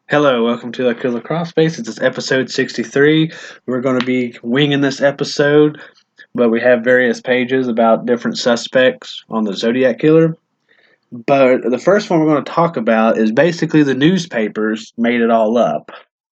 Hello, welcome to the Killer Cross Space. This is episode 63. We're going to be winging this episode, but we have various pages about different suspects on the Zodiac Killer. But the first one we're going to talk about is basically the newspapers made it all up.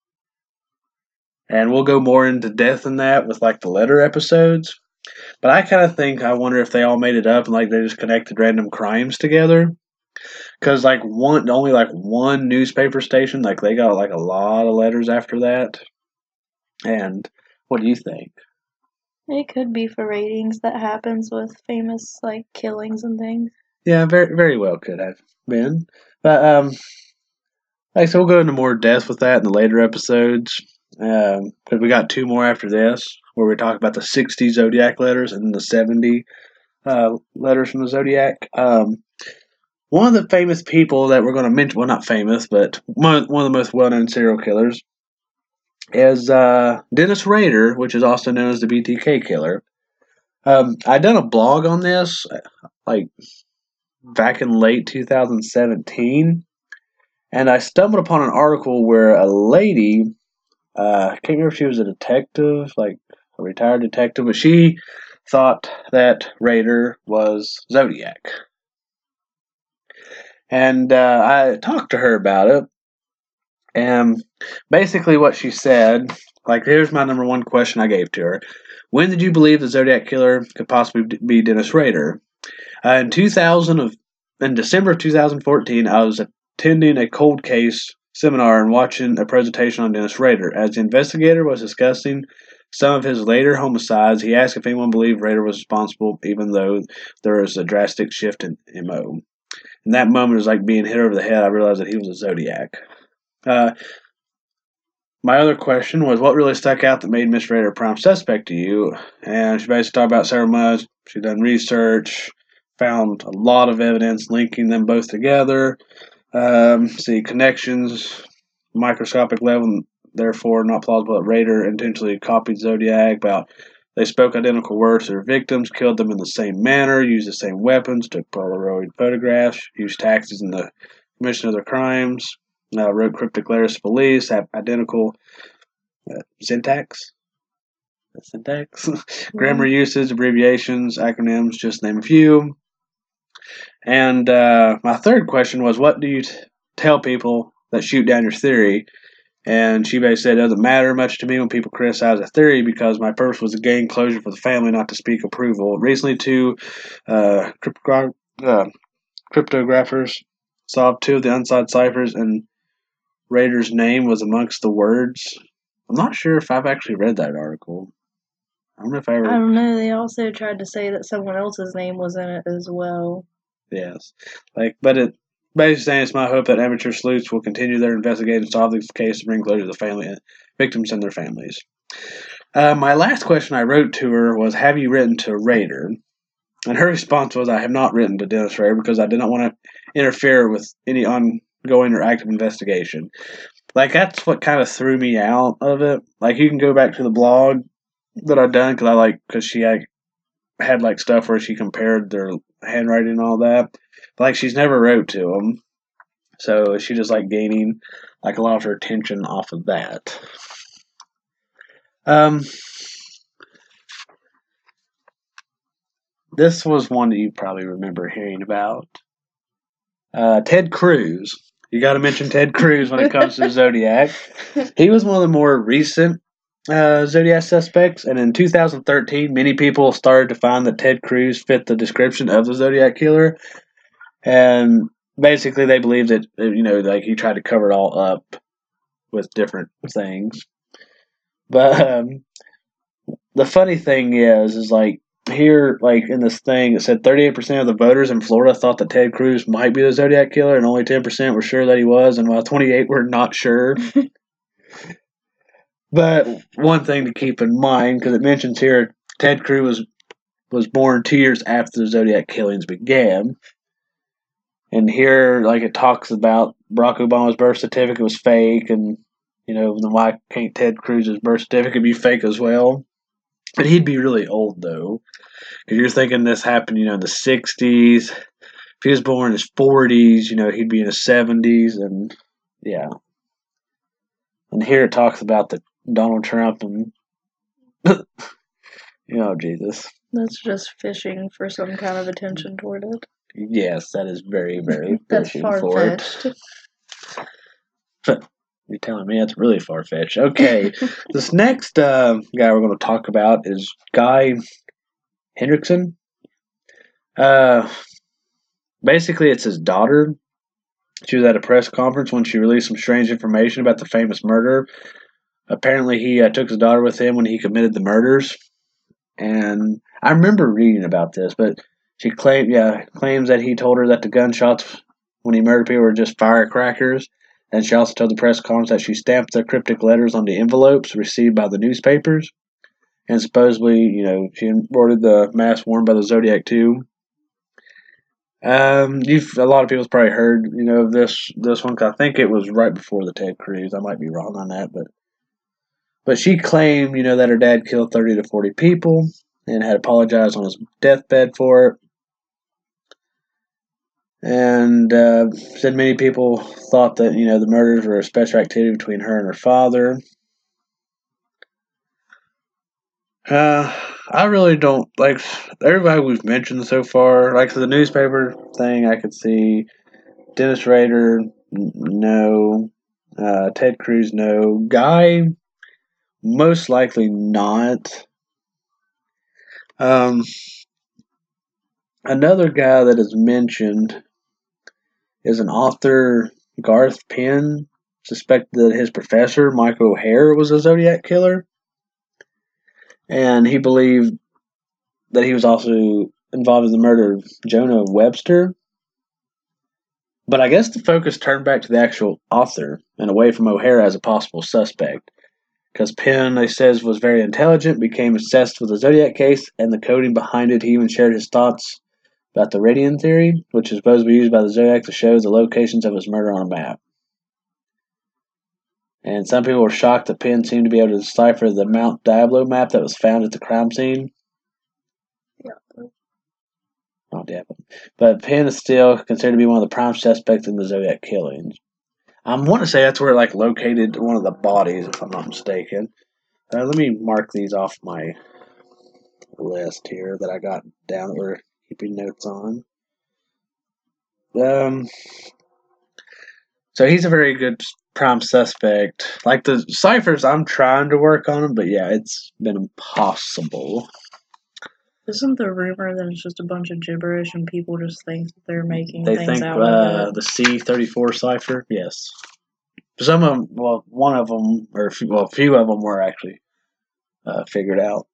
And we'll go more into depth in that with like the letter episodes. But I wonder if they all made it up and like they just connected random crimes together. Because only like one newspaper station, like they got like a lot of letters after that. And what do you think? It could be for ratings. That happens with famous killings and things. Yeah, very very well could have been. But so we'll go into more depth with that in the later episodes. Because we got two more after this, where we talk about the 60 zodiac letters and the 70 letters from the zodiac. One of the famous people that we're going to mention, well, not famous, but one of the most well known serial killers is Dennis Rader, which is also known as the BTK killer. I done a blog on this like back in late 2017, and I stumbled upon an article where a lady, I can't remember if she was a detective, like a retired detective, but she thought that Rader was Zodiac. And I talked to her about it, and basically what she said, like, here's my number one question I gave to her. When did you believe the Zodiac Killer could possibly be Dennis Rader? In 2000 of in December of 2014, I was attending a cold case seminar and watching a presentation on Dennis Rader. As the investigator was discussing some of his later homicides, he asked if anyone believed Rader was responsible, even though there was a drastic shift in MO. In that moment, it was like being hit over the head. I realized that he was a Zodiac. Uh, my other question was, what really stuck out that made Miss Rader a prime suspect to you? And she basically talked about several months. She done research, found a lot of evidence linking them both together. See connections, microscopic level, therefore not plausible that Rader intentionally copied Zodiac. About they spoke identical words to their victims, killed them in the same manner, used the same weapons, took Polaroid photographs, used taxis in the commission of their crimes. Wrote cryptic letters to police, have identical syntax, syntax, grammar usage, abbreviations, acronyms, just name a few. And my third question was, what do you tell people that shoot down your theory? And she basically said, it doesn't matter much to me when people criticize a theory because my purpose was to gain closure for the family, not to speak approval. Recently, two uh, uh, cryptographers solved two of the unsolved ciphers, and Rader's name was amongst the words. I'm not sure if I've actually read that article. I don't know if I I ever. don't know. They also tried to say that someone else's name was in it as well. Yes, but it basically saying it's my hope that amateur sleuths will continue their investigation and solve this case to bring closure to the family and victims and their families. My last question I wrote to her was, "Have you written to Rader?" And her response was, "I have not written to Dennis Rader because I did not want to interfere with any ongoing or active investigation." Like that's what kind of threw me out of it. Like you can go back to the blog that I done because she had like stuff where she compared their handwriting and all that. But like she's never wrote to them, so she just like gaining like a lot of her attention off of that. Um, this was one that you probably remember hearing about. Ted Cruz. You got to mention Ted Cruz when it comes to Zodiac. He was one of the more recent Zodiac suspects, and in 2013, many people started to find that Ted Cruz fit the description of the Zodiac killer, and basically they believed that like he tried to cover it all up with different things. But the funny thing is like here, like in this thing, it said 38% of the voters in Florida thought that Ted Cruz might be the Zodiac killer, and only 10% were sure that he was, and while 28 were not sure. But one thing to keep in mind, because it mentions here, Ted Cruz was born 2 years after the Zodiac killings began. And here, like, it talks about Barack Obama's birth certificate was fake, and, then why can't Ted Cruz's birth certificate be fake as well? But he'd be really old, though, because you're thinking this happened, in the 60s. If he was born in his 40s, he'd be in his 70s, and yeah. And here it talks about the Donald Trump and Jesus. That's just fishing for some kind of attention toward it. Yes, that is very, very That's fishing for it. far-fetched. You're telling me that's really far fetched. Okay, this next guy we're going to talk about is Guy Hendrickson. Basically, it's his daughter. She was at a press conference when she released some strange information about the famous murder. Apparently, he took his daughter with him when he committed the murders. And I remember reading about this, but she claims that he told her that the gunshots when he murdered people were just firecrackers. And she also told the press conference that she stamped the cryptic letters on the envelopes received by the newspapers. And supposedly, she ordered the mask worn by the Zodiac too. A lot of people's probably heard, of this one, 'cause I think it was right before the Ted Cruz. I might be wrong on that, but she claimed, that her dad killed 30 to 40 people and had apologized on his deathbed for it. And said many people thought that, the murders were a special activity between her and her father. I really don't like everybody we've mentioned so far. Like the newspaper thing, I could see Dennis Rader, no. Ted Cruz, no. Guy, most likely not. Another guy that is mentioned is an author, Garth Penn, suspected that his professor, Michael O'Hare, was a Zodiac killer. And he believed that he was also involved in the murder of Jonah Webster. But I guess the focus turned back to the actual author and away from O'Hare as a possible suspect. Because Penn, they says, was very intelligent, became obsessed with the Zodiac case and the coding behind it. He even shared his thoughts about the Radian theory, which is supposed to be used by the Zodiac to show the locations of his murder on a map. And some people were shocked that Penn seemed to be able to decipher the Mount Diablo map that was found at the crime scene. Not Diablo. But Penn is still considered to be one of the prime suspects in the Zodiac killings. I want to say that's where it located one of the bodies, if I'm not mistaken. Let me mark these off my list here that I got down that we're keeping notes on. So he's a very good prime suspect. Like the ciphers, I'm trying to work on them, but yeah, it's been impossible. Isn't the rumor that it's just a bunch of gibberish and people just think that they're making They things think out of it? the C34 cipher, yes. Some of them, one of them, or a few of them were actually figured out.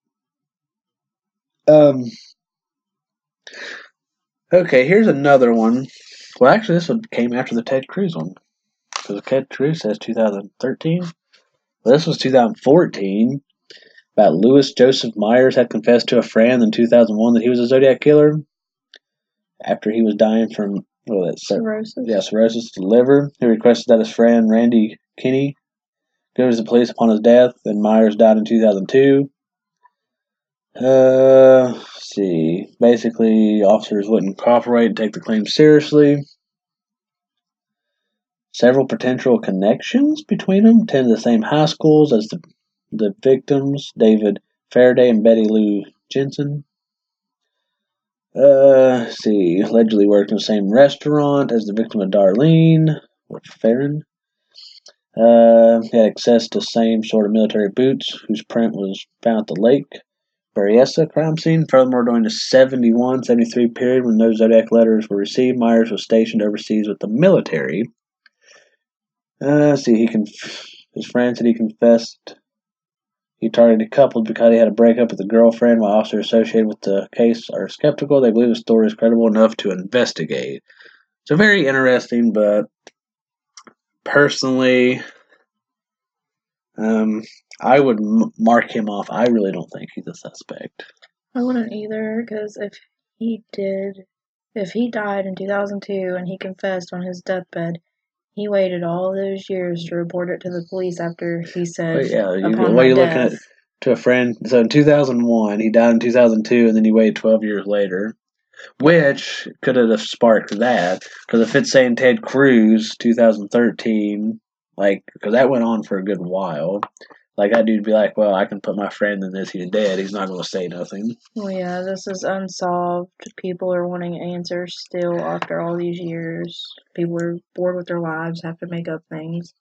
Okay, here's another one. Well, actually, this one came after the Ted Cruz one. Because Ted Cruz says 2013. Well, this was 2014. About Louis Joseph Myers had confessed to a friend in 2001 that he was a Zodiac killer. After he was dying from cirrhosis. Yeah, cirrhosis of the liver. He requested that his friend Randy Kinney go to the police upon his death, and Myers died in 2002. Let's see. Basically, officers wouldn't cooperate and take the claim seriously. Several potential connections between them. Attended the same high schools as the victims, David Faraday and Betty Lou Jensen. Let's see. Allegedly worked in the same restaurant as the victim of Darlene, or Farron. Had access to same sort of military boots, whose print was found at the Lake Berryessa crime scene. Furthermore, during the 71-73 period when no Zodiac letters were received, Myers was stationed overseas with the military. Let's see. His friend said he confessed he targeted couples because he had a breakup with a girlfriend, while officers associated with the case are skeptical. They believe the story is credible enough to investigate. So very interesting, but personally, I would mark him off. I really don't think he's a suspect. I wouldn't either, because if he died in 2002 and he confessed on his deathbed, he waited all those years to report it to the police after he said, upon my death. Looking at to a friend. So in 2001, he died in 2002, and then he waited 12 years later, which could have sparked that. Because if it's saying Ted Cruz, 2013, Like, because that went on for a good while. Like, that dude'd be like, well, I can put my friend in this. He's dead. He's not going to say nothing. Well, yeah, this is unsolved. People are wanting answers still after all these years. People are bored with their lives, have to make up things.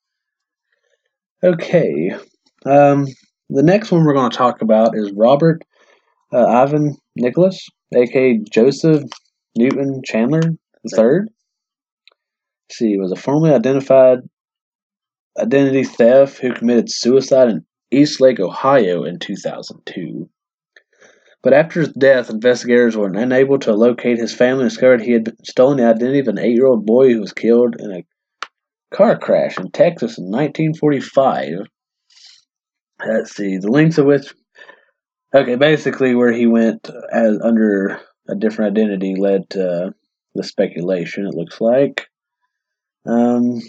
Okay. The next one we're going to talk about is Robert Ivan Nicholas, a.k.a. Joseph Newton Chandler III. See, he was a formerly identified identity theft who committed suicide in Eastlake, Ohio in 2002. But after his death, investigators were unable to locate his family and discovered he had stolen the identity of an 8-year-old boy who was killed in a car crash in Texas in 1945. Let's see, the length of which. Okay, basically, where he went as under a different identity led to the speculation, it looks like. Let's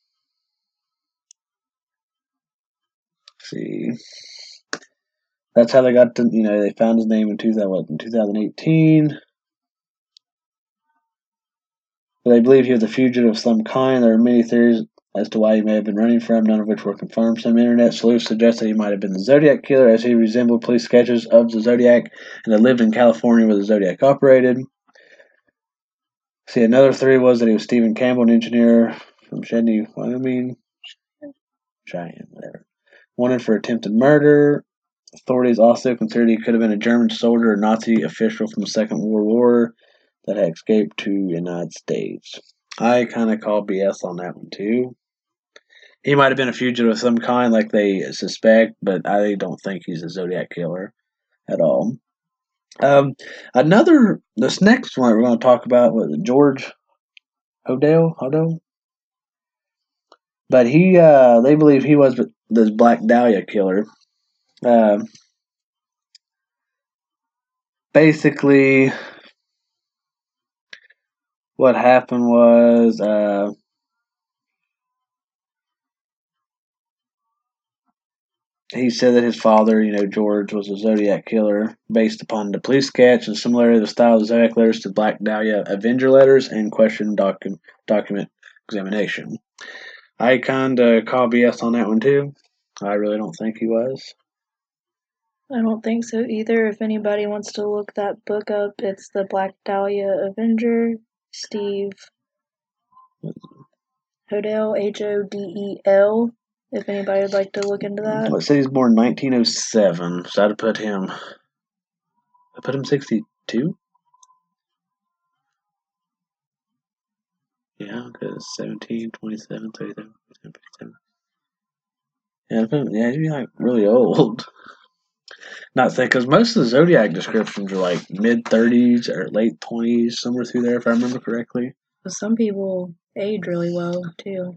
see. That's how they got to, they found his name in 2018. But they believe he was a fugitive of some kind. There are many theories as to why he may have been running from, none of which were confirmed. Some internet sleuths suggest that he might have been the Zodiac Killer, as he resembled police sketches of the Zodiac and had lived in California where the Zodiac operated. See, another theory was that he was Stephen Campbell, an engineer from Cheyenne, Wyoming. Cheyenne, whatever. Wanted for attempted murder. Authorities also considered he could have been a German soldier or Nazi official from the Second World War that had escaped to the United States. I kind of call BS on that one too. He might have been a fugitive of some kind, like they suspect, but I don't think he's a Zodiac Killer at all. This next one we're going to talk about was George Hodel, but they believe he was this Black Dahlia killer. Basically, what happened was he said that his father, George, was a Zodiac killer based upon the police sketch and similarly the style of Zodiac letters to Black Dahlia Avenger letters and question document examination. I kind of call BS on that one too. I really don't think he was. I don't think so either. If anybody wants to look that book up, it's the Black Dahlia Avenger, Steve Hodel, Hodel. If anybody would like to look into that. Let's say he's born in 1907, so I'd put him. I put him 62. Yeah, because 17, 27, 37, 37. Yeah, he'd be like really old. Not saying, because most of the Zodiac descriptions are like mid 30s or late 20s, somewhere through there, if I remember correctly. But some people age really well, too.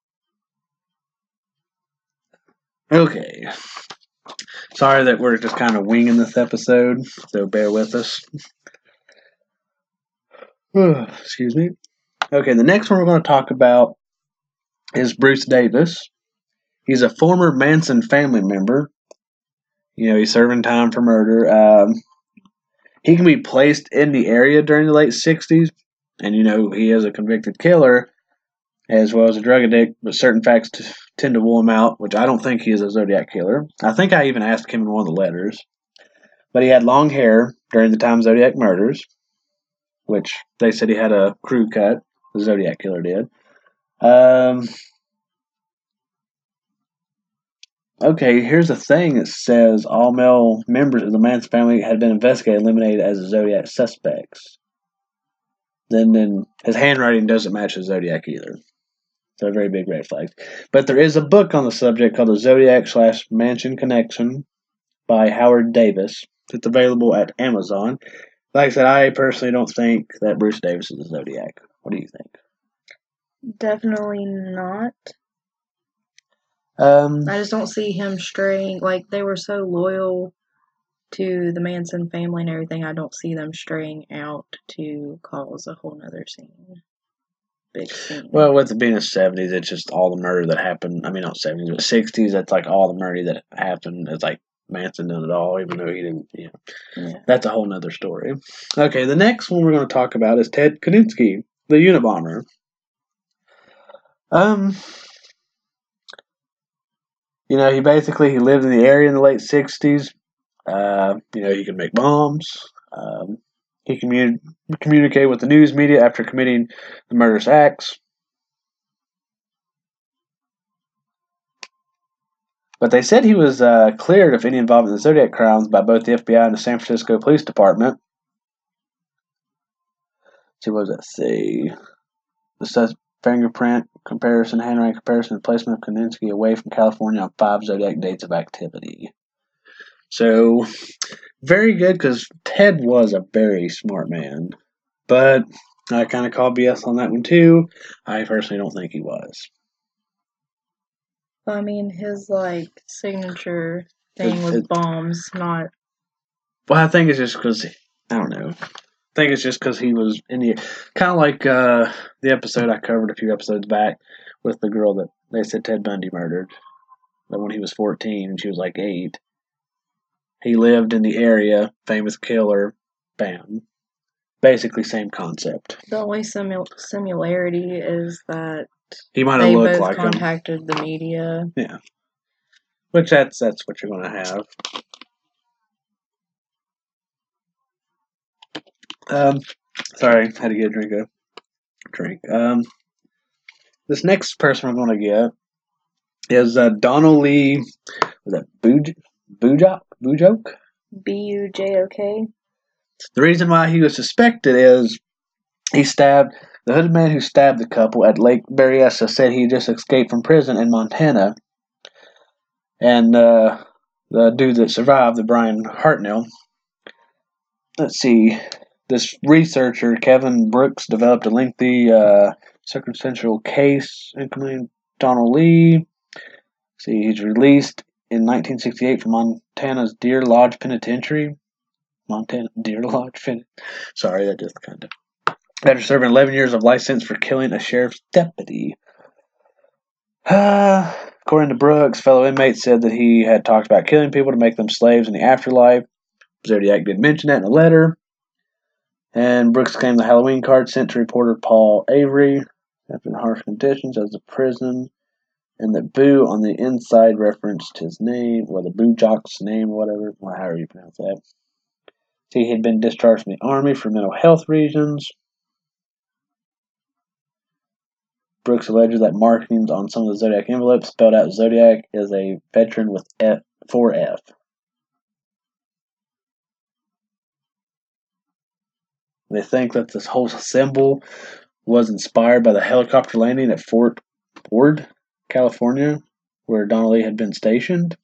Okay. Sorry that we're just kind of winging this episode, so bear with us. Excuse me. Okay, the next one we're going to talk about is Bruce Davis. He's a former Manson family member. He's serving time for murder. He can be placed in the area during the late 60s, and he is a convicted killer as well as a drug addict, but certain facts tend to rule him out, which I don't think he is a Zodiac Killer. I think I even asked him in one of the letters. But he had long hair during the time Zodiac murders, which they said he had a crew cut. The Zodiac Killer did. Okay, here's a thing that says all male members of the Manson family had been investigated and eliminated as Zodiac suspects. Then his handwriting doesn't match the Zodiac either. So a very big red flag. But there is a book on the subject called The Zodiac/Manson Connection by Howard Davis. It's available at Amazon. Like I said, I personally don't think that Bruce Davis is a Zodiac. What do you think? Definitely not. I just don't see him straying. Like, they were so loyal to the Manson family and everything, I don't see them straying out to cause a whole nother scene. Big scene. Well, with it being the 70s, it's just all the murder that happened. I mean, not 70s, but 60s, that's like all the murder that happened. It's like Manson did it all, even though he didn't, Yeah. That's a whole nother story. Okay, the next one we're going to talk about is Ted Kaczynski, the Unabomber. You know, he lived in the area in the late 60s. He could make bombs. He communicated with the news media after committing the murderous acts. But they said he was cleared of any involvement in the Zodiac crimes by both the FBI and the San Francisco Police Department. See, what does that say? The fingerprint comparison, handwriting comparison, and placement of Kaninsky away from California on 5 Zodiac dates of activity. So, very good, because Ted was a very smart man. But I kind of call BS on that one, too. I personally don't think he was. I mean, his, signature thing was bombs, not... Well, I think it's just because, I don't know. I think it's just because he was in the... Kind of like the episode I covered a few episodes back with the girl that they said Ted Bundy murdered. That when he was 14 and she was like 8. He lived in the area, famous killer, bam. Basically same concept. The only similarity is that he might have they looked both like contacted him. The media. Yeah. Which that's what you're going to have. Sorry, had to get a drink. This next person we're going to get is Donald Lee. Was that Bujok? Bujok. The reason why he was suspected is the hooded man who stabbed the couple at Lake Berryessa said he just escaped from prison in Montana. And the dude that survived, the Brian Hartnell. Let's see. This researcher, Kevin Brooks, developed a lengthy circumstantial case including Donald Lee. See, he's released in 1968 from Montana's Deer Lodge Penitentiary. Sorry, that just kind of... After serving 11 years of life sentence for killing a sheriff's deputy. According to Brooks, fellow inmates said that he had talked about killing people to make them slaves in the afterlife. Zodiac did mention that in a letter. And Brooks claimed the Halloween card sent to reporter Paul Avery after the harsh conditions as the prison, and that Boo on the inside referenced his name, or the Bujok's name, or whatever, however you pronounce that. See, he had been discharged from the Army for mental health reasons. Brooks alleged that markings on some of the Zodiac envelopes spelled out Zodiac as a veteran with 4F. They think that this whole symbol was inspired by the helicopter landing at Fort Ord, California, where Donald Lee had been stationed.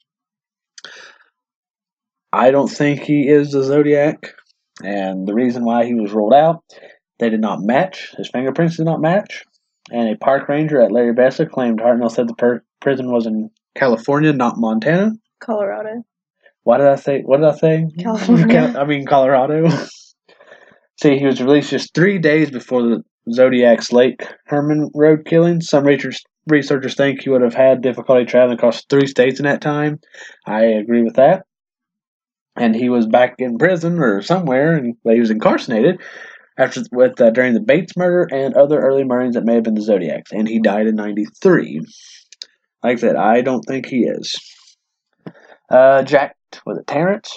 I don't think he is the Zodiac, and the reason why he was rolled out, they did not match. His fingerprints did not match, and a park ranger at Larry Bessa claimed Hartnell said the prison was in California, not Montana. Colorado. What did I say? California. Colorado. See, he was released just 3 days before the Zodiac's Lake Herman Road killing. Some researchers think he would have had difficulty traveling across 3 states in that time. I agree with that. And he was back in prison or somewhere, and he was incarcerated during the Bates murder and other early murders that may have been the Zodiacs. And he died in 93. Like I said, I don't think he is. Jack, was it Terrence?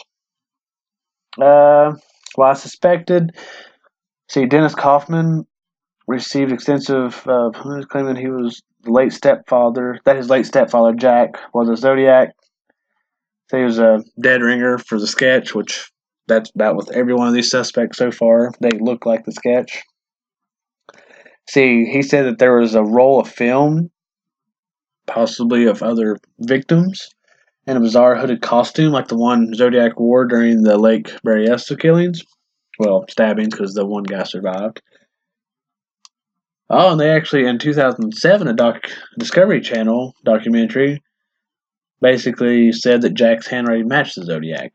I suspected. See, Dennis Kaufman received extensive claiming he was the late stepfather. That his late stepfather Jack was a Zodiac. So he was a dead ringer for the sketch, which that's about with every one of these suspects so far. They look like the sketch. See, he said that there was a roll of film, possibly of other victims, in a bizarre hooded costume like the one Zodiac wore during the Lake Berryessa killings. Well, stabbings, because the one guy survived. Oh, and they actually, in 2007, a Discovery Channel documentary basically said that Jack's handwriting matched the Zodiac.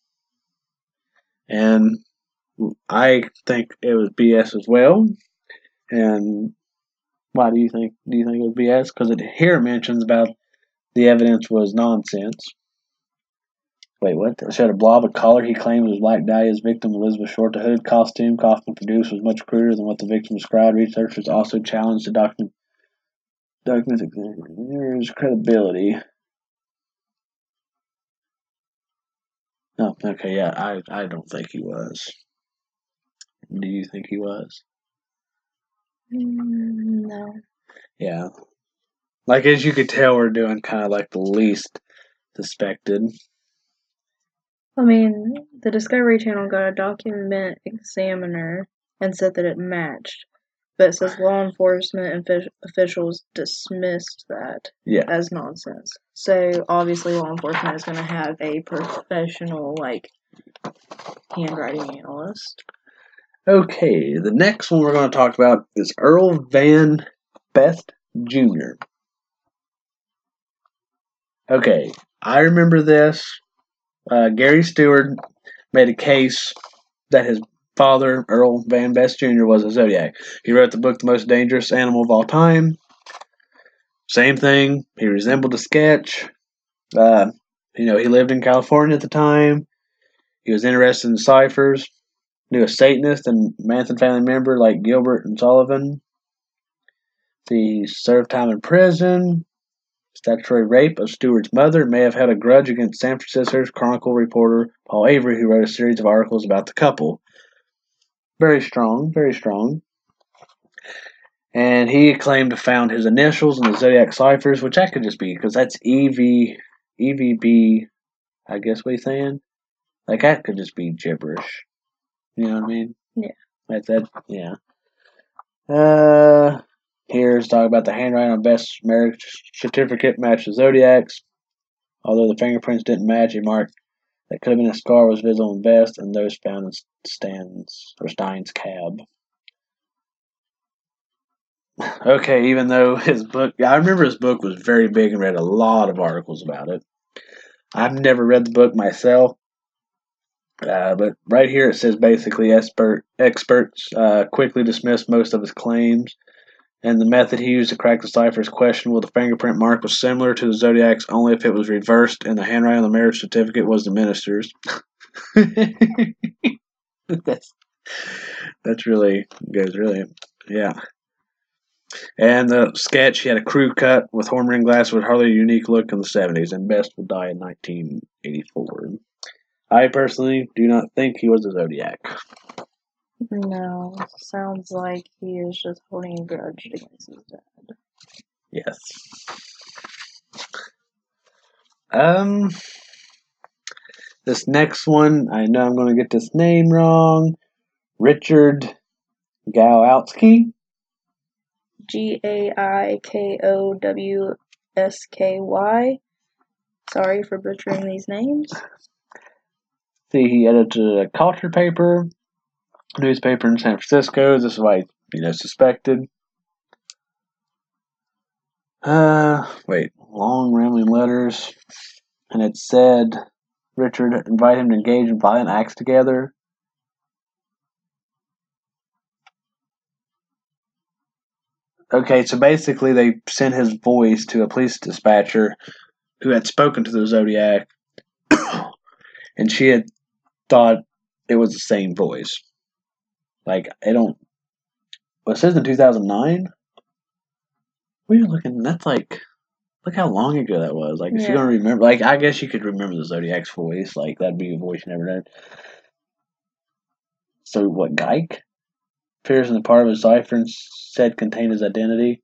And I think it was BS as well. And why do you think it was BS? Because here mentions about the evidence was nonsense. Wait, what? It showed a blob of color he claims was Black Dahlia's victim, Elizabeth Short. The hooded costume Kaufman produced was much cruder than what the victim described. Researchers also challenged the document's credibility. Oh, okay, yeah, I don't think he was. Do you think he was? No. Yeah. Like, as you could tell, we're doing kind of like the least suspected. I mean, the Discovery Channel got a document examiner and said that it matched, but it says law enforcement officials dismissed that Yeah. as nonsense. So obviously, law enforcement is going to have a professional, like, handwriting analyst. Okay, the next one we're going to talk about is Earl Van Best Jr. Okay, I remember this. Gary Stewart made a case that his father, Earl Van Best Jr., was a Zodiac. He wrote the book The Most Dangerous Animal of All Time. Same thing. He resembled a sketch. He lived in California at the time. He was interested in ciphers. Knew a Satanist and Manson family member like Gilbert and Sullivan. He served time in prison. Statutory rape of Stewart's mother, may have had a grudge against San Francisco Chronicle reporter Paul Avery, who wrote a series of articles about the couple. Very strong, very strong. And he claimed to found his initials in the Zodiac ciphers, which that could just be because that's EVB, I guess what he's saying. Like that could just be gibberish. You know what I mean? Yeah. Yeah. Here's talk about the handwriting on Best marriage certificate matched the Zodiac's. Although the fingerprints didn't match, a mark that could have been a scar was visible in Best and those found in Stein's cab. Okay, even though his book, I remember his book was very big and read a lot of articles about it. I've never read the book myself, but right here it says basically experts quickly dismissed most of his claims, and the method he used to crack the cipher is questionable. The fingerprint mark was similar to the Zodiac's, only if it was reversed and the handwriting on the marriage certificate was the minister's. that's really goes really, yeah. And the sketch, he had a crew cut with horn ring glasses with hardly a unique look in the 70s, and Best would die in 1984. I personally do not think he was a Zodiac. No, sounds like he is just holding a grudge against his dad. Yes. This next one, I know I'm going to get this name wrong. Richard Gowowski. Gaikowsky. Sorry for butchering these names. See, he edited a culture paper, newspaper in San Francisco. This is why suspected. Long rambling letters, and it said Richard invited him to engage in violent acts together. Okay, so basically they sent his voice to a police dispatcher who had spoken to the Zodiac, and she had thought it was the same voice. Like, I don't. Well, it says in 2009. What are you looking? That's like. Look how long ago that was. Like, if you're going to remember. Like, I guess you could remember the Zodiac's voice. Like, that'd be a voice you never heard. So, what, Geik? Appears in the part of his cipher and said contained his identity.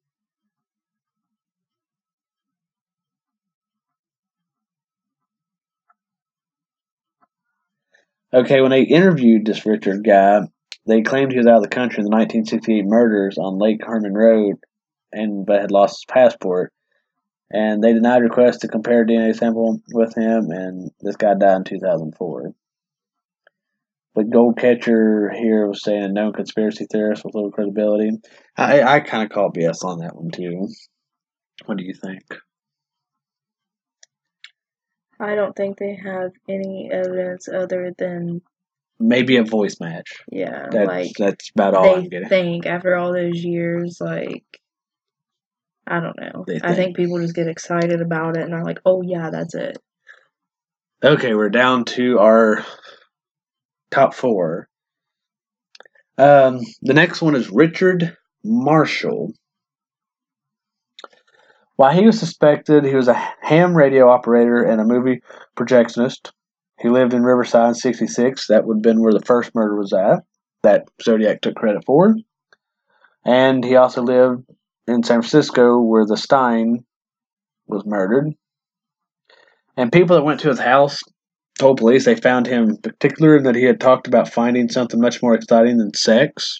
Okay, when they interviewed this Richard guy, they claimed he was out of the country in the 1968 murders on Lake Herman Road, but had lost his passport. And they denied requests to compare a DNA sample with him, and this guy died in 2004. But Goldcatcher here was saying a known conspiracy theorist with little credibility. I kind of call BS on that one too. What do you think? I don't think they have any evidence other than maybe a voice match. Yeah, that's about all I'm they getting. think after all those years, like, I don't know. I think people just get excited about it and are like, oh yeah, that's it. Okay, we're down to our top 4. The next one is Richard Marshall. While he was suspected, he was a ham radio operator and a movie projectionist. He lived in Riverside in 66. That would have been where the first murder was at, that Zodiac took credit for. And he also lived in San Francisco where the Stein was murdered. And people that went to his house told police they found him particular that he had talked about finding something much more exciting than sex.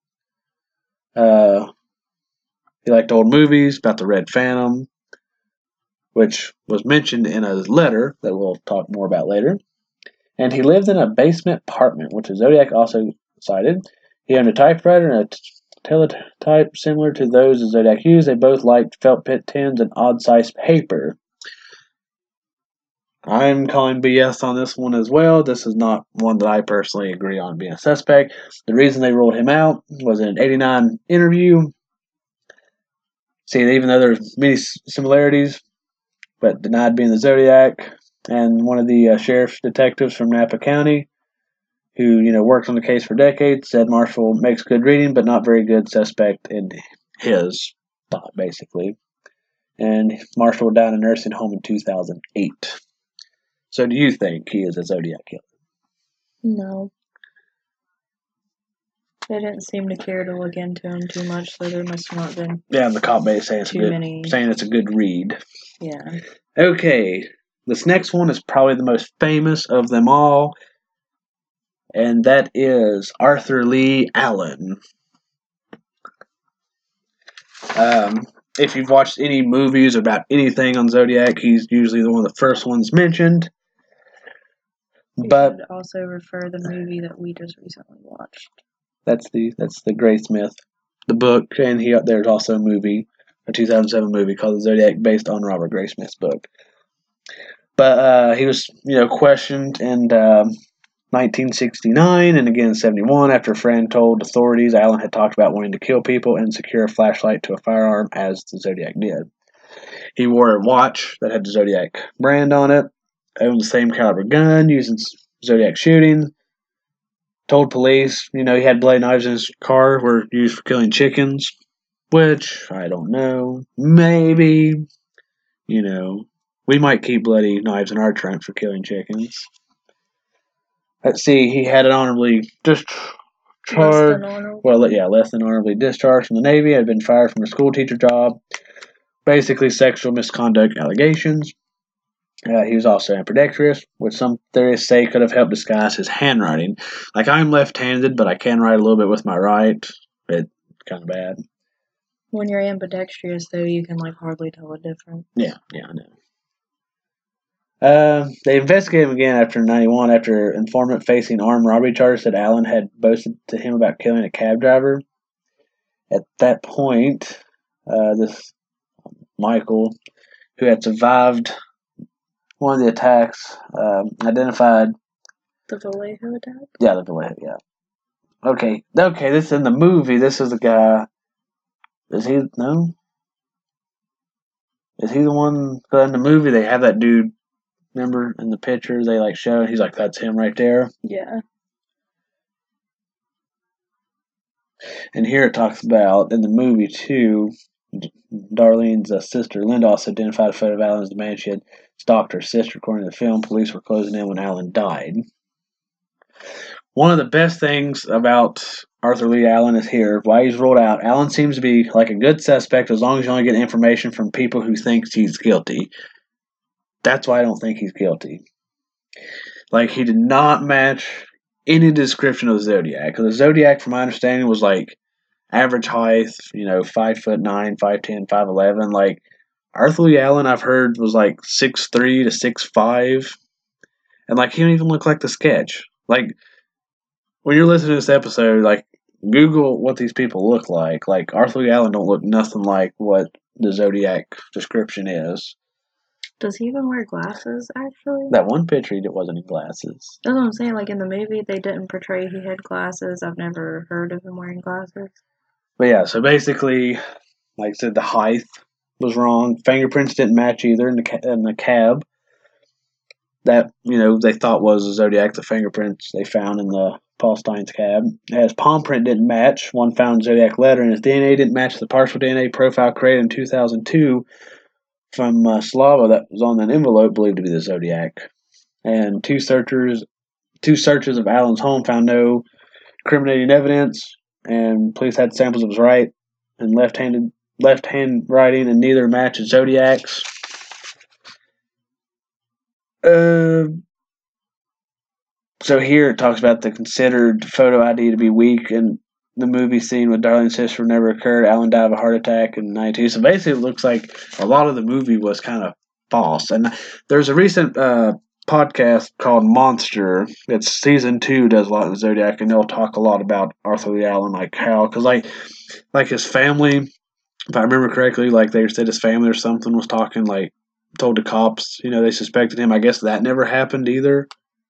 He liked old movies about the Red Phantom, which was mentioned in a letter that we'll talk more about later. And he lived in a basement apartment, which Zodiac also cited. He owned a typewriter and a teletype similar to those that Zodiac used. They both liked felt pit tins and odd-sized paper. I'm calling BS on this one as well. This is not one that I personally agree on being a suspect. The reason they ruled him out was in an 89 interview. See, even though there's many similarities, but denied being the Zodiac. And one of the sheriff's detectives from Napa County, who worked on the case for decades, said Marshall makes good reading, but not very good suspect in his thought, basically. And Marshall died in a nursing home in 2008. So, do you think he is a Zodiac killer? No. They didn't seem to care to look into him too much, so there must have not been. Yeah, the cop base saying it's a good read. Yeah. Okay, this next one is probably the most famous of them all, and that is Arthur Lee Allen. If you've watched any movies about anything on Zodiac, he's usually one of the first ones mentioned. You should also refer the movie that we just recently watched. That's the Graysmith, the book, and there's also a movie, a 2007 movie called The Zodiac, based on Robert Graysmith's book. But he was, questioned in 1969 and again in 71 after a friend told authorities Allen had talked about wanting to kill people and secure a flashlight to a firearm as the Zodiac did. He wore a watch that had the Zodiac brand on it, owned the same caliber gun, using Zodiac shooting. Told police, he had bloody knives in his car were used for killing chickens, which I don't know. Maybe, we might keep bloody knives in our trunk for killing chickens. Let's see, he had an honorably discharged. Less than honorably discharged from the Navy. Had been fired from a school teacher job. Basically, sexual misconduct allegations. He was also ambidextrous, which some theorists say could have helped disguise his handwriting. Like, I'm left-handed, but I can write a little bit with my right. It's kind of bad. When you're ambidextrous, though, you can hardly tell the difference. Yeah, I know. They investigated him again after 91, after informant facing armed robbery charges that Allen had boasted to him about killing a cab driver. At that point, this Michael, who had survived one of the attacks, identified... The Vallejo attack? Yeah, the Vallejo, yeah. Okay, this is in the movie. This is the guy... Is he... No? Is he the one... In the movie, they have that dude... Remember, in the picture, they show it. He's like, that's him right there. Yeah. And here it talks about, in the movie, too, Darlene's sister, Linda, also identified a photo of Allen as the man she had stalked her sister. According to the film, police were closing in when Allen died. One of the best things about Arthur Lee Allen is here. Why he's ruled out. Allen seems to be like a good suspect as long as you only get information from people who think he's guilty. That's why I don't think he's guilty. He did not match any description of the Zodiac. Because the Zodiac, from my understanding, was average height, 5'9", 5'10", 5'11". Arthur Lee Allen, I've heard, was 6'3" to 6'5". And he don't even look like the sketch. When you're listening to this episode, Google what these people look like. Arthur Lee Allen don't look nothing like what the Zodiac description is. Does he even wear glasses, actually? That one picture, it wasn't in glasses. That's what I'm saying. In the movie, they didn't portray he had glasses. I've never heard of him wearing glasses. But yeah, so basically, like I said, the height was wrong. Fingerprints didn't match either in the cab. That, they thought was a Zodiac, the fingerprints they found in the Paul Stein's cab. His palm print didn't match. One found Zodiac letter, and his DNA didn't match the partial DNA profile created in 2002 from Slava that was on an envelope believed to be the Zodiac. and two searches of Allen's home found no incriminating evidence, and police had samples of his right and left hand writing, and neither matched Zodiac's. So here it talks about the considered photo ID to be weak, and the movie scene with Darlene's sister never occurred. Allen died of a heart attack in '92. So basically, it looks like a lot of the movie was kind of false. And there's a recent podcast called Monster. It's season 2 does a lot of Zodiac, and they'll talk a lot about Arthur Lee Allen, like how, because like his family, if I remember correctly, like they said his family or something was talking, like told the cops, they suspected him. I guess that never happened either.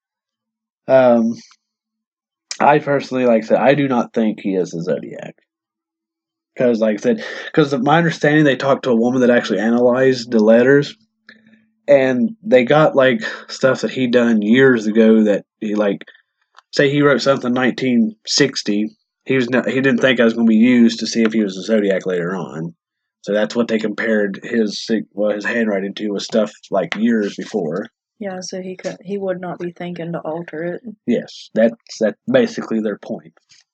I personally, like I said, I do not think he is a Zodiac. Because, like I said, because of my understanding, they talked to a woman that actually analyzed the letters, and they got like stuff that he done years ago that he say he wrote something in 1960. He didn't think I was going to be used to see if he was a Zodiac later on. So that's what they compared his handwriting to, was stuff like years before. Yeah, so he would not be thinking to alter it. Yes, that's basically their point.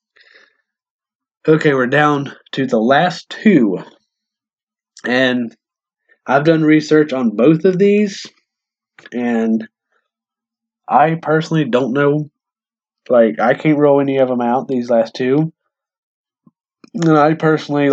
Okay, we're down to the last two. And I've done research on both of these, and I personally don't know. Like, I can't roll any of them out, these last two. And I personally,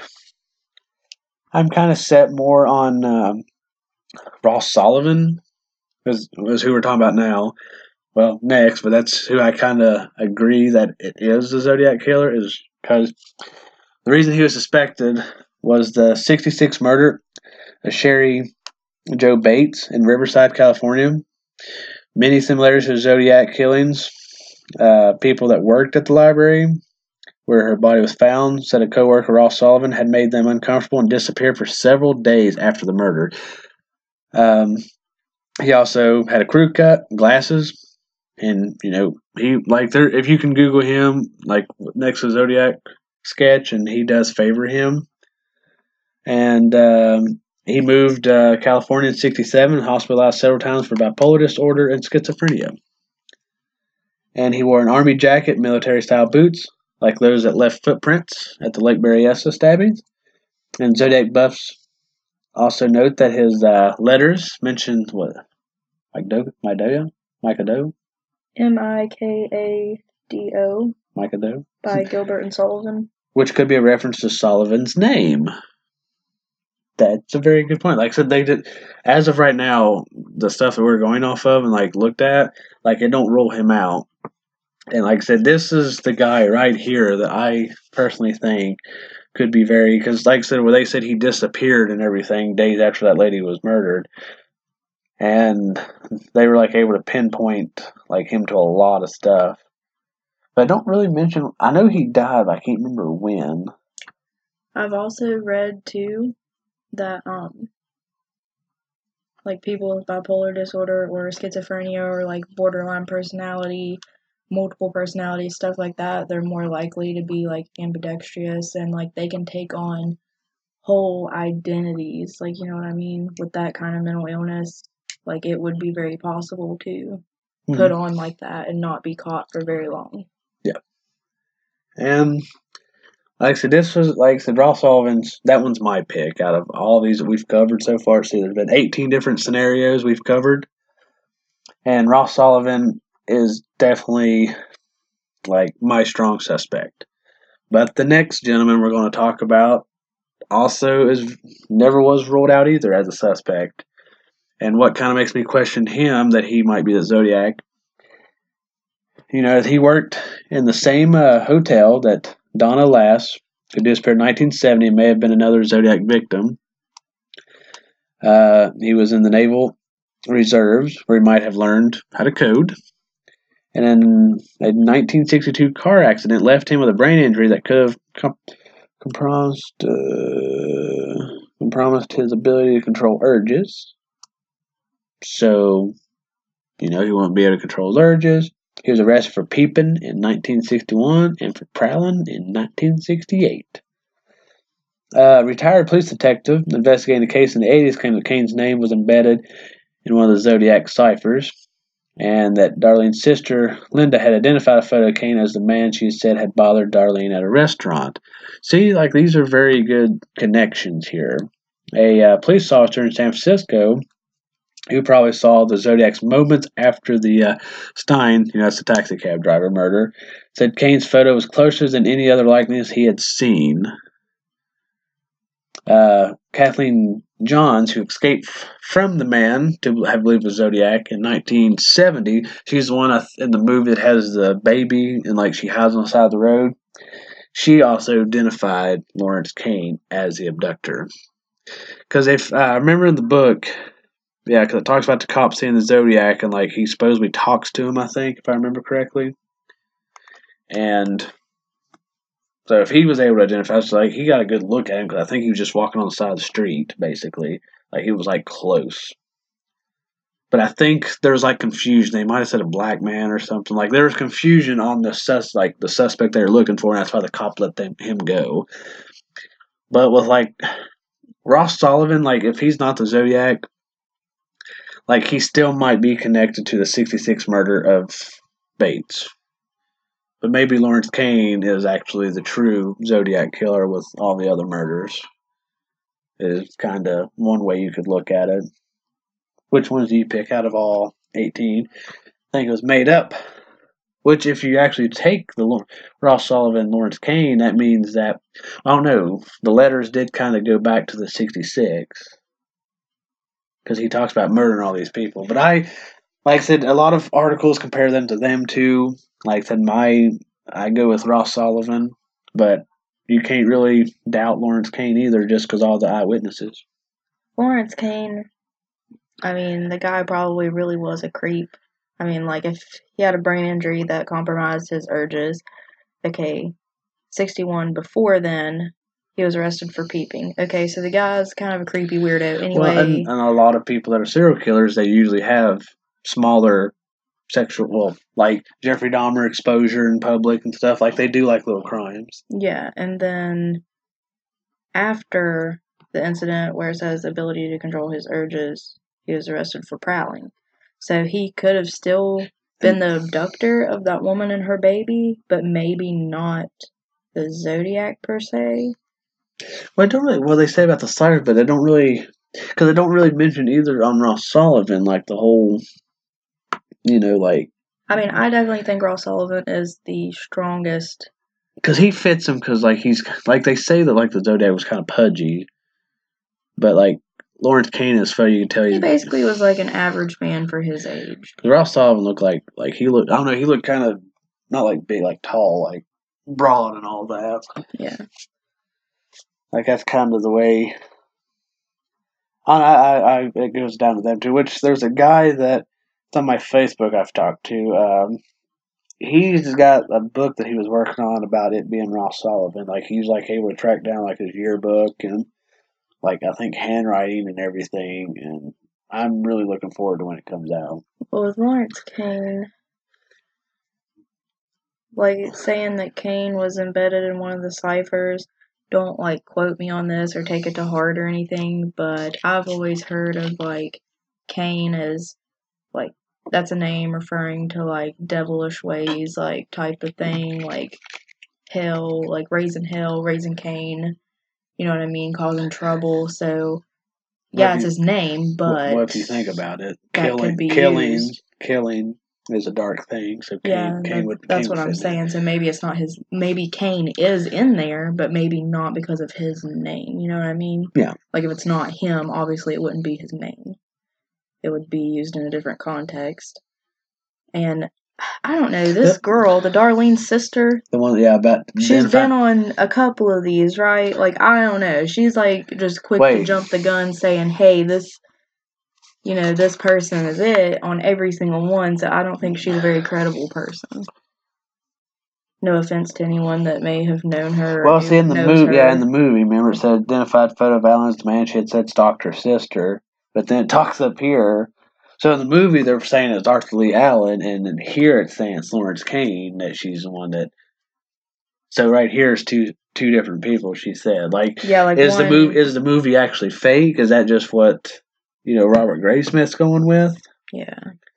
I'm kind of set more on Ross Sullivan, is who we're talking about now. Well, next, but that's who I kind of agree that it is the Zodiac Killer, is because the reason he was suspected was the '66 murder of Sherry Joe Bates in Riverside, California. Many similarities to Zodiac killings. People that worked at the library where her body was found said a co-worker, Ross Sullivan, had made them uncomfortable and disappeared for several days after the murder. He also had a crew cut, glasses, and he if you can Google him next to Zodiac sketch, and he does favor him. And he moved to California in '67, hospitalized several times for bipolar disorder and schizophrenia. And he wore an army jacket, military-style boots, like those that left footprints at the Lake Berryessa stabbings. And Zodiac buffs also note that his letters mentioned Mikado? Mikado. Mikado. By Gilbert and Sullivan. Which could be a reference to Sullivan's name. That's a very good point. Like I said, they did, as of right now, the stuff that we're going off of and looked at, it don't rule him out. And like I said, this is the guy right here that I personally think could be because like I said, where they said he disappeared and everything days after that lady was murdered, and they were able to pinpoint him to a lot of stuff. But I don't really mention. I know he died, but I can't remember when. I've also read too that people with bipolar disorder or schizophrenia or borderline personality, multiple personality, stuff like that, they're more likely to be ambidextrous, and they can take on whole identities, you know what I mean, with that kind of mental illness. It would be very possible to put on like that and not be caught for very long. Yeah. And like I said, this was, Ross Sullivan's, that one's my pick out of all these that we've covered so far. See, there's been 18 different scenarios we've covered. And Ross Sullivan is definitely, my strong suspect. But the next gentleman we're going to talk about also never was ruled out either as a suspect. And what kind of makes me question him that he might be the Zodiac, he worked in the same hotel that Donna Lass, who disappeared in 1970, may have been another Zodiac victim. He was in the Naval Reserves, where he might have learned how to code. And then a 1962 car accident left him with a brain injury that could have compromised his ability to control urges. So, he won't be able to control his urges. He was arrested for peeping in 1961 and for prowling in 1968. Retired police detective investigating the case in the 80s claimed that Kane's name was embedded in one of the Zodiac ciphers. and that Darlene's sister, Linda, had identified a photo of Kane as the man she said had bothered Darlene at a restaurant. See, like, these are very good connections here. A police officer in San Francisco who probably saw the Zodiac's moments after the Stein, that's the taxi cab driver murder, said Kane's photo was closer than any other likeness he had seen. Kathleen Johns, who escaped from the man to have believed was Zodiac in 1970, she's the one in the movie that has the baby and like she hides on the side of the road. She also identified Lawrence Kane as the abductor. Because if I remember in the book, yeah, because it talks about the cop seeing the Zodiac and like he supposedly talks to him, I think, if I remember correctly. And so if he was able to identify, it's like he got a good look at him because I think he was just walking on the side of the street, basically. Like he was like close. But I think there was like confusion. They might have said a black man or something. Like there was confusion on the suspect they were looking for, and that's why the cop let him go. But with like Ross Sullivan, like if he's not the Zodiac, like he still might be connected to the '66 murder of Bates. But maybe Lawrence Kane is actually the true Zodiac killer with all the other murders. Is kind of one way you could look at it. Which ones do you pick out of all 18? I think it was made up. Which, if you actually take the Ross Sullivan, Lawrence Kane, that means that, I don't know, the letters did kind of go back to the '66. Because he talks about murdering all these people. But like I said, a lot of articles compare them too. Like I said, I go with Ross Sullivan, but you can't really doubt Lawrence Kane either just because all the eyewitnesses. Lawrence Kane, I mean, the guy probably really was a creep. I mean, like, if he had a brain injury that compromised his urges, okay, 61 before then, he was arrested for peeping. Okay, so the guy's kind of a creepy weirdo anyway. Well, and a lot of people that are serial killers, they usually have smaller sexual, well, like Jeffrey Dahmer exposure in public and stuff. Like they do like little crimes. Yeah, and then after the incident where it says ability to control his urges, he was arrested for prowling. So he could have still been the abductor of that woman and her baby, but maybe not the Zodiac per se. Well, they say about the Cyrus, but they don't really, because they don't really mention either on Ross Sullivan, like the whole, like. I mean, I definitely think Ross Sullivan is the strongest. Because he fits him, because like he's like they say that like the Zodiac was kind of pudgy, but like Lawrence Kane is funny. You can tell he basically was like an average man for his age. Ross Sullivan looked like he looked. I don't know. He looked kind of not like big, like tall, like broad and all that. Yeah. Like that's kind of the way. It goes down to them too. Which there's a guy that's on my Facebook I've talked to. He's got a book that he was working on about it being Ross Sullivan. Like he's like able to track down like his yearbook and like I think handwriting and everything. And I'm really looking forward to when it comes out. Well, with Lawrence Kane, like saying that Kane was embedded in one of the ciphers. Don't like quote me on this or take it to heart or anything, but I've always heard of like Kane as like that's a name referring to like devilish ways, like type of thing, like hell, like raising hell, raising Cain, you know what I mean, causing trouble. So yeah, it's his name, but what do you think about it? That could be Killing is a dark thing. So that's what I'm saying. So maybe it's not his. Maybe Cain is in there, but maybe not because of his name. You know what I mean? Yeah. Like if it's not him, obviously it wouldn't be his name. It would be used in a different context. And I don't know, this girl, the Darlene sister. The one, yeah, she's been on a couple of these, right? Like I don't know. She's like just quick to jump the gun, saying, "Hey, this." This person is it on every single one, so I don't think she's a very credible person. No offense to anyone that may have known her. Well, see, in the movie, remember it said identified photo of Alan's the man she had said stalked her sister, but then it talks up here. So in the movie, they're saying it's Arthur Lee Allen, and then here it's saying it's Lawrence Kane, that she's the one that. So right here is two different people. She said, is the movie actually fake? Is that just what? Robert Graysmith's going with? Yeah.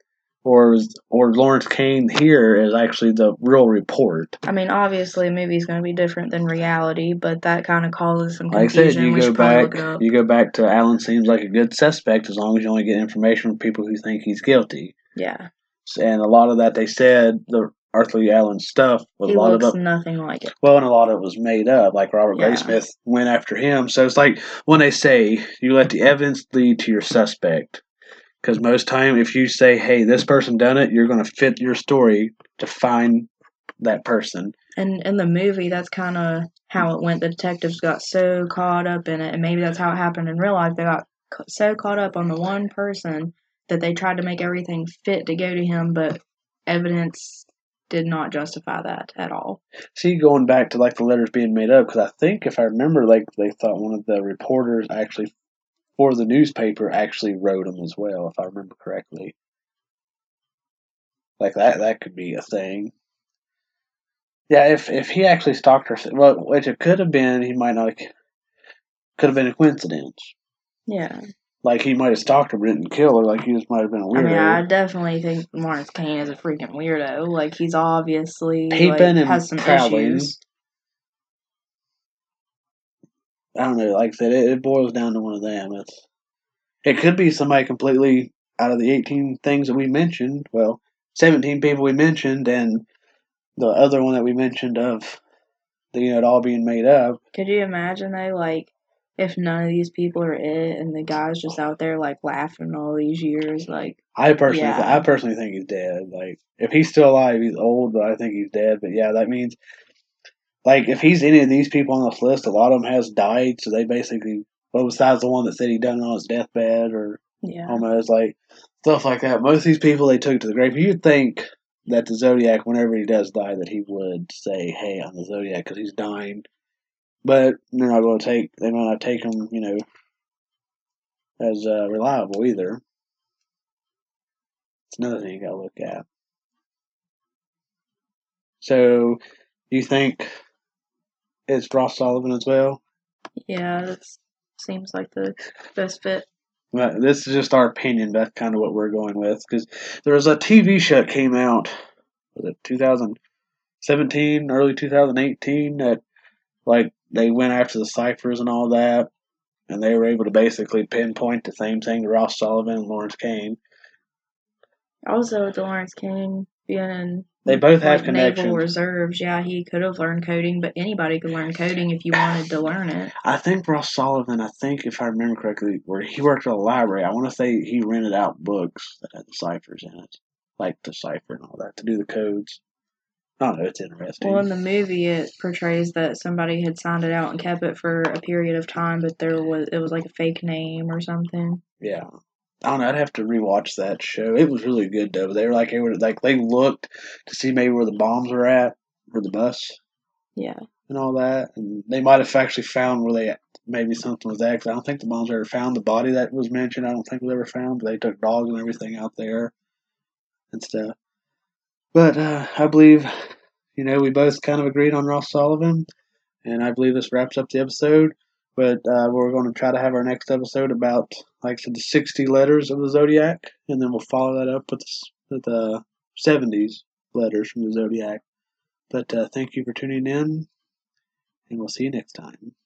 or Lawrence Kane here is actually the real report. I mean, obviously, a movie's going to be different than reality, but that kind of causes some Like I said, confusion. We should probably look it up. you go back to Alan seems like a good suspect as long as you only get information from people who think he's guilty. Yeah. And a lot of that they said the Arthur Lee Allen stuff was He a lot looks of it. nothing like it. Well, and a lot of it was made up. Like Robert Yeah. Graysmith went after him. So it's like when they say you let the evidence lead to your suspect. Because most time, if you say, "Hey, this person done it," you're going to fit your story to find that person. And in the movie, that's kind of how it went. The detectives got so caught up in it, and maybe that's how it happened in real life. They got so caught up on the one person that they tried to make everything fit to go to him, but evidence did not justify that at all. See, going back to like the letters being made up, because I think if I remember, like they thought one of the reporters actually for the newspaper actually wrote them as well, if I remember correctly. Like that could be a thing. Yeah, if he actually stalked her, well, which it could have been, he might not. Could have been a coincidence. Yeah. Like he might have stalked her, but didn't kill her. Like he just might have been a weirdo. I mean, I definitely think Lawrence Kane is a freaking weirdo. Like he's obviously has some issues. I don't know. Like I said, it boils down to one of them. It could be somebody completely out of the 18 things that we mentioned. Well, 17 people we mentioned, and the other one that we mentioned of it all being made up. Could you imagine though, like, if none of these people are it, and the guy's just out there like laughing all these years? Like, I personally think he's dead. Like, if he's still alive, he's old, but I think he's dead. But yeah, that means like if he's any of these people on this list, a lot of them has died. So they basically, well, besides the one that said he done it on his deathbed or almost like stuff like that. Most of these people they took to the grave. You'd think that the Zodiac, whenever he does die, that he would say, "Hey, I'm the Zodiac," because he's dying. But they're not going to take. They might not take him, as reliable either. It's another thing you got to look at. So, you think it's Ross Sullivan as well? Yeah, that seems like the best fit. But this is just our opinion. That's kind of what we're going with because there was a TV show that came out. Was it 2017, early 2018? That like they went after the ciphers and all that, and they were able to basically pinpoint the same thing to Ross Sullivan and Lawrence Kane. Also, with Lawrence Kane being in they both have connections. Naval Reserves, yeah, he could have learned coding, but anybody could learn coding if you wanted to learn it. I think Ross Sullivan, if I remember correctly, where he worked at a library, I want to say he rented out books that had the ciphers in it, like the cipher and all that, to do the codes. I don't know, it's interesting. Well, in the movie, it portrays that somebody had signed it out and kept it for a period of time, but it was like a fake name or something. Yeah. I don't know. I'd have to rewatch that show. It was really good though. They looked to see maybe where the bombs were at, or the bus, yeah, and all that. And they might have actually found where they maybe something was at. Cause I don't think the bombs ever found the body that was mentioned. I don't think was ever found. But they took dogs and everything out there and stuff. But I believe, we both kind of agreed on Ross Sullivan, and I believe this wraps up the episode. But we're going to try to have our next episode about, like I said, the 60 letters of the Zodiac, and then we'll follow that up with the 70s letters from the Zodiac. But thank you for tuning in, and we'll see you next time.